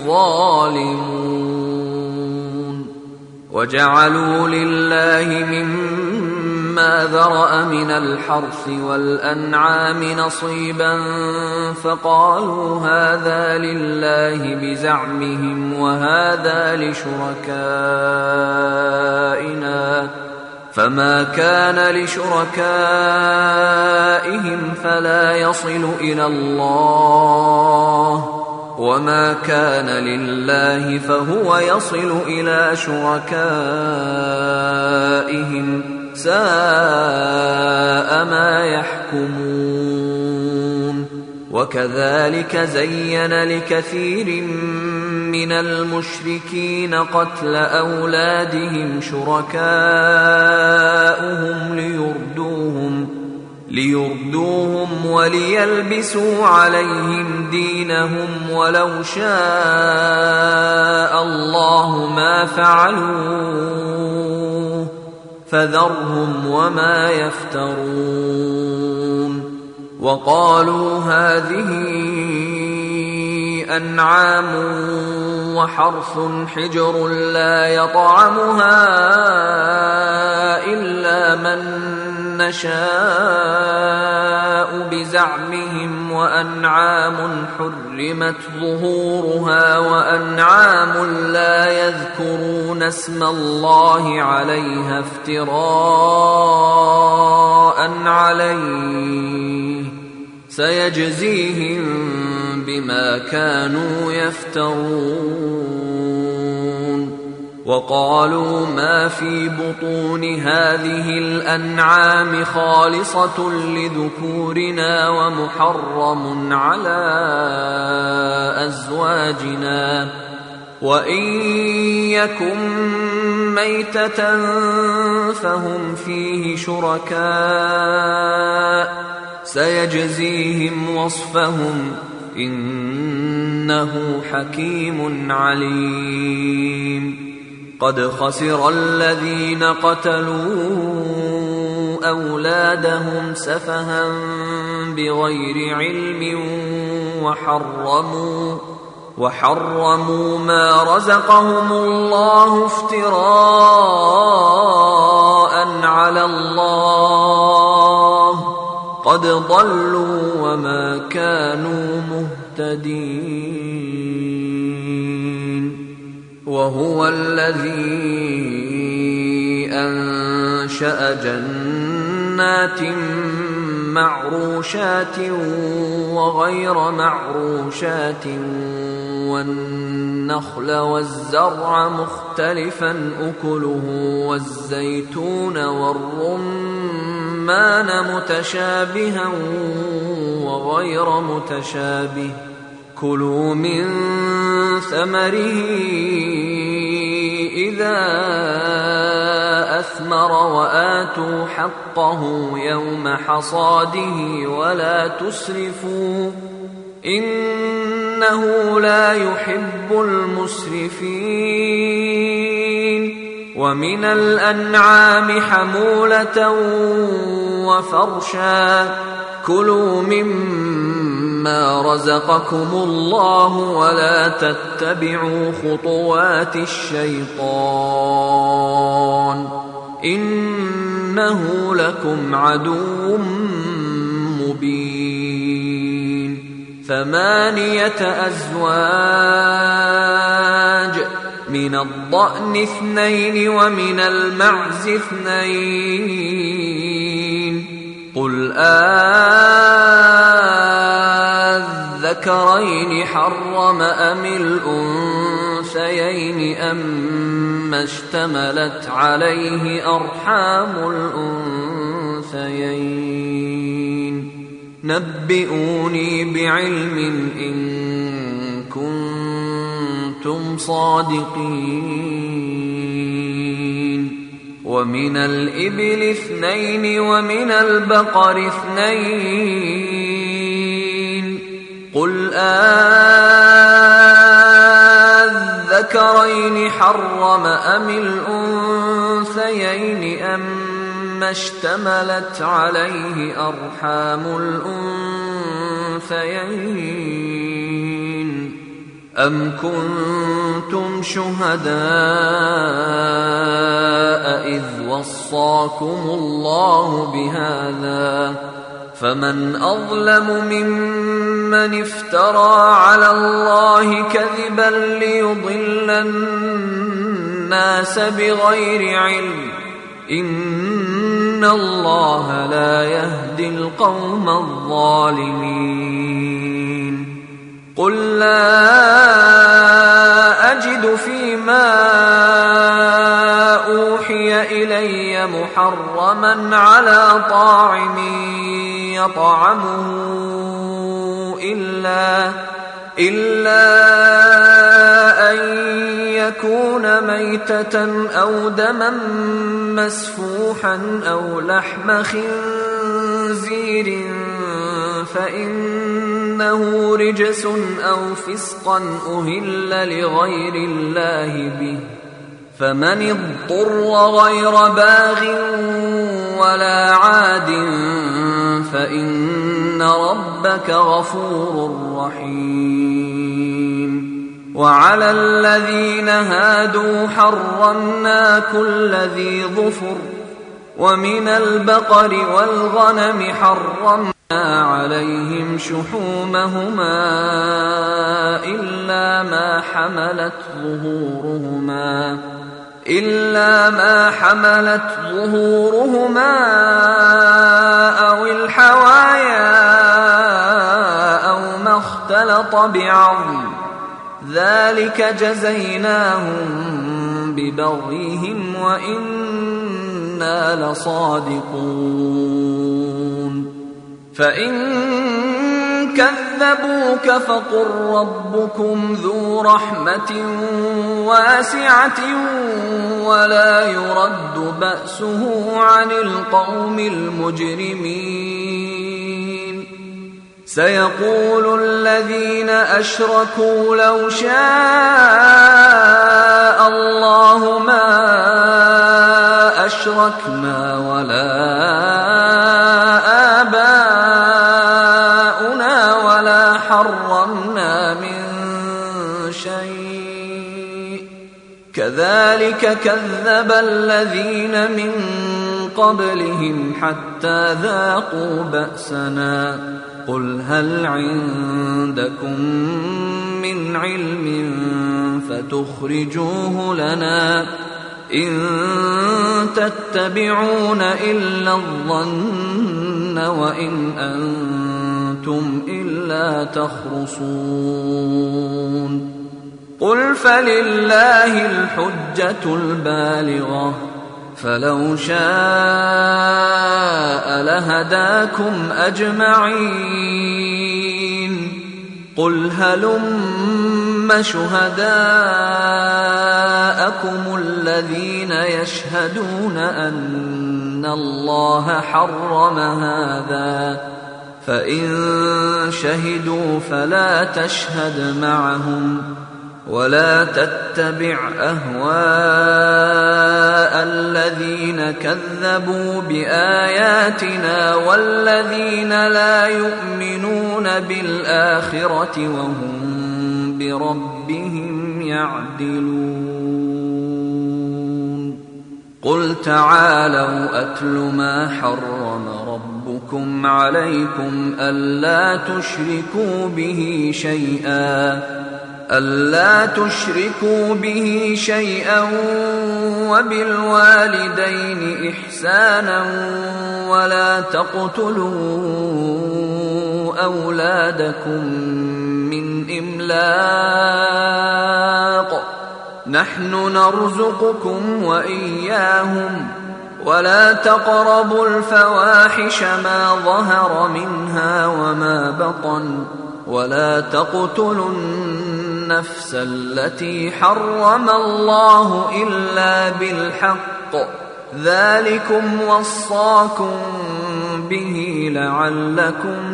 الظالمون وجعلوا لله مما ذرأ من الحرث والأنعام نصيبا فقالوا هذا لله بزعمهم وهذا لشركائنا فما كان لشركائهم فلا يصل إلى الله وما كان لله فهو يصل إلى شركائهم ساء ما يحكمون وكذلك زين لكثير من المشركين قتل أولادهم شركاؤهم ليردوهم ليردوهم وليلبسوا عليهم دينهم ولو شاء الله ما فعلوه فذرهم وما يفترون وقالوا هذه أنعام وحرث حجر لا يطعمها إلا من نشاء بزعمهم وأنعام حرمت ظهورها وأنعام لا يذكرون اسم الله عليها افتراء عليه سيجزيهم بما كانوا يفترون وقالوا ما في بطون هذه الأنعام خالصة لذكورنا ومحرم على أزواجنا وإن يكن ميتة فهم فيه شركاء سيجزيهم وصفهم إنه حكيم عليم قد خسر الذين قتلوا أولادهم سفها بغير علم وحرموا وحرموا ما رزقهم الله افتراء على الله قد ضلوا وما كانوا مهتدين وهو الذي أنشأ جنات معروشات وغير معروشات والنخل والزرع مختلفا أكله والزيتون والرمان متشابها وغير متشابه كلوا من ثمره إذا أثمر وآتوا حقه يوم حصاده ولا تسرفوا إنه لا يحب المسرفين ومن الأنعام حمولة وفرشا كلوا مما رزقكم الله ولا تتبعوا خطوات الشيطان إنه لكم عدو مبين ثمانية أزواج من الضأن اثنين ومن المعز اثنين قل آذكرين حرم أم الأنثيين الأنثيين أما اشتملت عليه أرحام الأنثيين نبئوني بعلم إن كنتم صادقين ومن الإبل اثنين ومن البقر اثنين قل أذكرين حرم أم الأنثيين أما اشتملت عليه أرحام الأنثيين أم كنتم شهداء إذ وصاكم الله بهذا فمن أظلم ممن افترى على الله كذبا ليضل الناس بغير علم إن الله لا يهدي القوم الظالمين قل لا أجد فيما أوحي إلي محرما على طاعم يطعمه إلا, إلا أن يكون ميتة أو دما مسفوحا أو لحم خنزير فإنه رجس أو فسقا أهل لغير الله به فمن اضطر غير باغ ولا عاد فإن ربك غفور رحيم وعلى الذين هادوا حرمنا كل ذي ظفر ومن البقر والغنم حرمنا عليهم شحومهما إلا ما حملت ظهورهما إلا ما حملت ظهورهما أو الحوايا أو ما اختلط بعظم ذلك جزيناهم ببغيهم وإنا لصادقون فإن كذبوك فقل ربكم ذو رحمة واسعة ولا يرد بأسه عن القوم المجرمين سيقول الذين أشركوا لو شاء الله ما أشركنا ولا آباؤنا ولا حرمنا من شيء كذلك كذب الذين من قبلهم حتى ذاقوا بأسنا قل هل عندكم من علم فتخرجوه لنا إن تتبعون إلا الظن وإن أنتم إلا تخرصون قل فلله الحجة البالغة فلو شاء لهداكم أجمعين قل هلم شهداءكم الذين يشهدون أن الله حرم هذا فإن شهدوا فلا تشهد معهم ولا تتبع أهواء الذين كذبوا بآياتنا والذين لا يؤمنون بالآخرة وهم بربهم يعدلون قل تعالوا أتل ما حرم ربكم عليكم ألا تشركوا به شيئا ألا تشركوا به شيئا وبالوالدين إحسانا ولا تقتلوا أولادكم من إملاق نحن نرزقكم وإياهم ولا تقربوا الفواحش ما ظهر منها وما بطن ولا تقتلوا النفس التي حرم الله إلا بالحق ذلكم وصاكم به لعلكم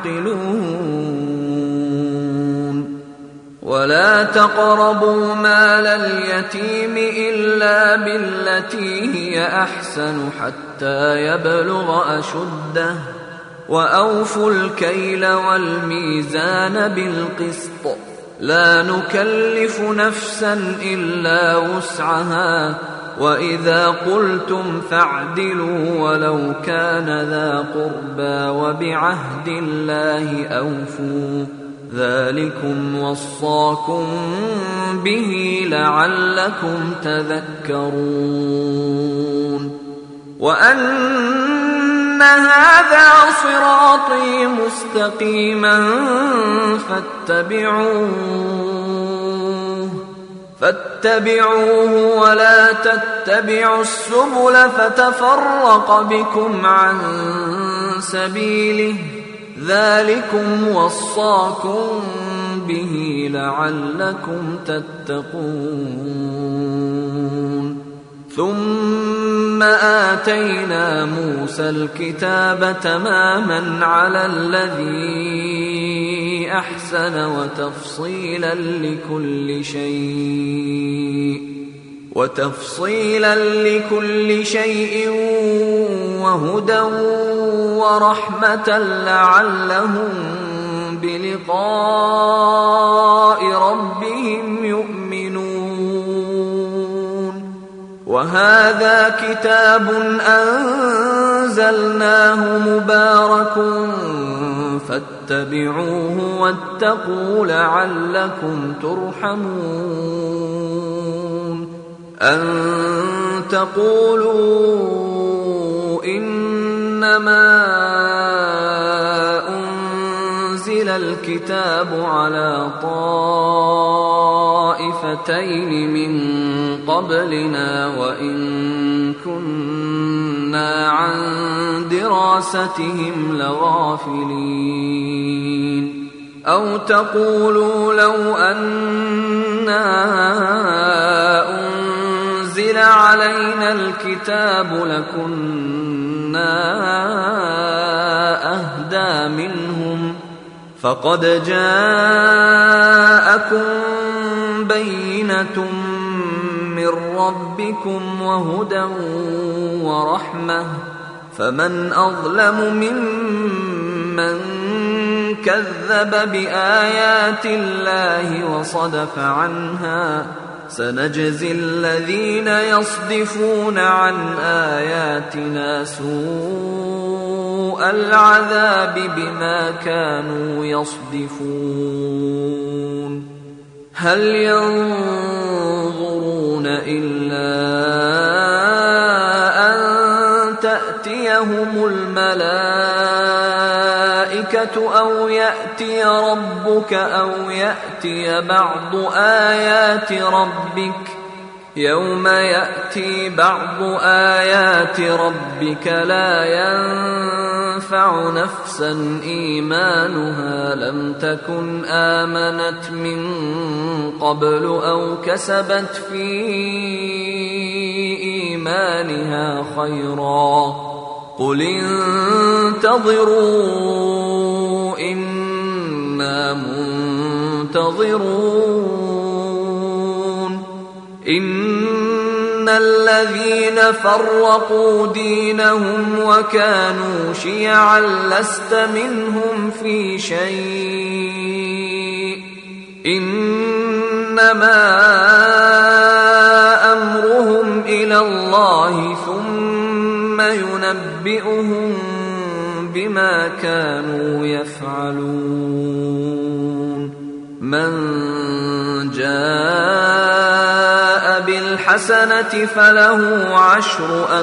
تعقلون ولا تقربوا مال اليتيم إلا بالتي هي أحسن حتى يبلغ أشده وأوفوا الكيل والميزان بالقسط لا نكلف نفسا إلا وسعها وإذا قلتم فاعدلوا ولو كان ذا قربى وبعهد الله أوفوا ذلكم وصاكم به لعلكم تذكرون وأن هذا صراطي مستقيما فاتبعوه فاتبعوه ولا تتبعوا السبل فتفرق بكم عن سبيله ذلكم وصاكم به لعلكم تتقون ثم آتينا موسى الكتاب تماما على الذي أحسن وتفصيلا لكل شيء وتفصيلا لكل شيء وهدى ورحمة لعلهم بلقاء ربهم يؤمنون وهذا كتاب أنزلناه مبارك فاتبعوه واتقوا لعلكم ترحمون أن تقولوا إنما أنزل الكتاب على طائفتين من قبلنا وإن كنا عن دراستهم لغافلين أو تقولوا لو أنا أنزل علينا الكتاب لكنا أهدى منهم فقد جاءكم بينة من ربكم وهدى ورحمة فمن أظلم ممن كذب بآيات الله وصدف عنها سنجزي الذين يصدفون عن آياتنا سوء العذاب بما كانوا يصدفون هل ينظرون إلا أن تأتيهم الملائكة أو يأتي ربك أو يأتي بعض آيات ربك يوم يأتي بعض آيات ربك لا ينفع نفسا إيمانها لم تكن آمنت من قبل أو كسبت في إيمانها خيرا قل انتظروا إنا منتظرون إن الذين فرقوا دينهم وكانوا شيعا لست منهم في شيء إنما أمرهم إلى الله ثم ينبئهم بما كانوا يفعلون من جاء بالحسنة فله عشر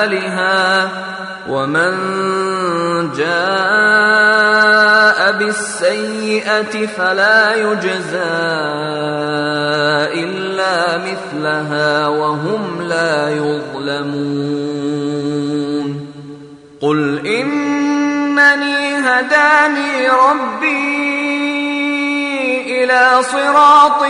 أمثالها ومن جاء بالسيئة السيئة فلا يجزى إلا مثلها وهم لا يظلمون قل إنني هداني ربي إلى صراط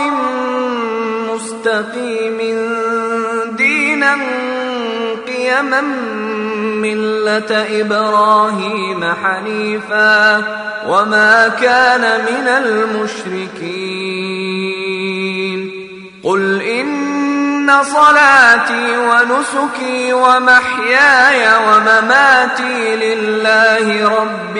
مستقيم دينا قيما ملة إبراهيم حنيفا وما كان من المشركين قل إن صلاتي ونسكي ومحياي ومماتي لله رب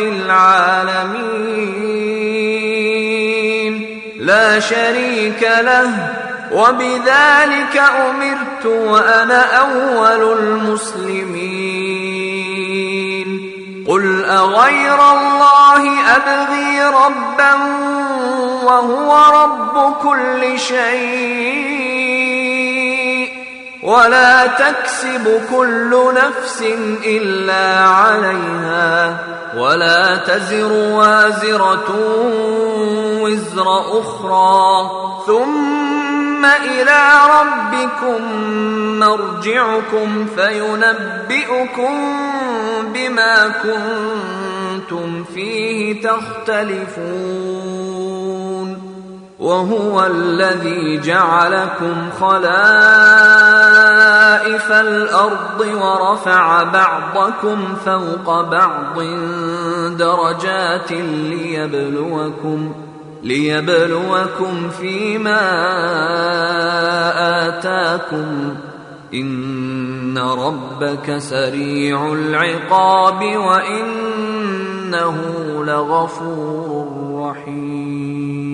العالمين لا شريك له وبذلك أمرت وأنا أول المسلمين قل أغير الله أبغي ربا وهو رب كل شيء ولا تكسب كل نفس إلا عليها ولا تزر وازرة وزر أخرى ثم إلى ربكم مرجعكم فينبئكم بما كنتم فيه تختلفون وهو الذي جعلكم خلائف الأرض ورفع بعضكم فوق بعض درجات ليبلوكم ليبلوكم فيما آتاكم إن ربك سريع العقاب وإنه لغفور رحيم